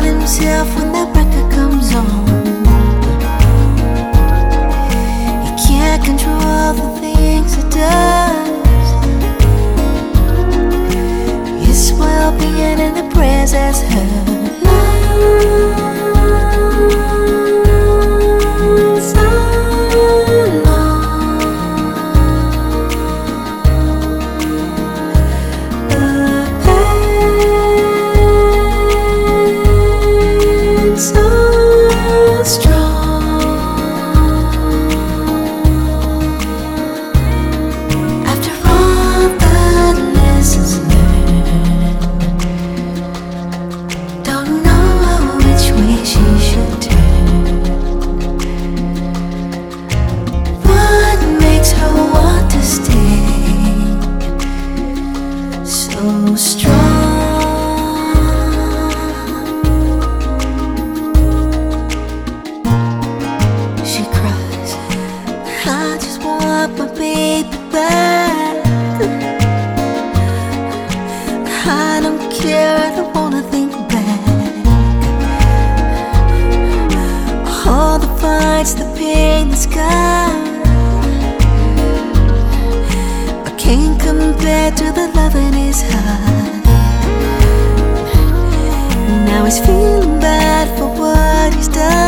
himself when that record comes on. He can't control the things he does. His well-being in the prayers as her so strong. She cries, I just want my baby back. I don't care, I don't wanna think back. All the fights, the pain, the scars can't compare to the love in his heart. Now he's feeling bad for what he's done.